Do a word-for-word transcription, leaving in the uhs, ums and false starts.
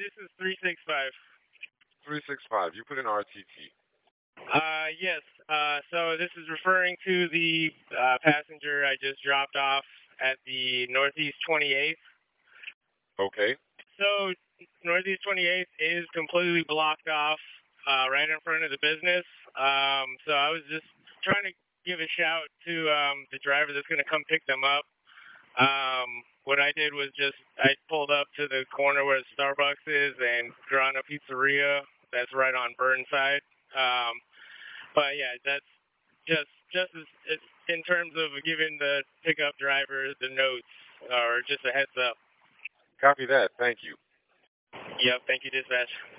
this is three six five. three six five. You put in R T T. Uh, yes. Uh, so this is referring to the uh, passenger I just dropped off at the Northeast twenty-eighth. Okay. So Northeast twenty-eighth is completely blocked off uh, right in front of the business. Um, so I was just trying to give a shout to um, the driver that's going to come pick them up. Um, what I did was just I pulled up to the corner where the Starbucks is and Grana Pizzeria. That's right on Burnside. Um, but yeah, that's just just as, as in terms of giving the pickup driver the notes or just a heads up. Copy that. Thank you. Yep. Thank you, dispatch.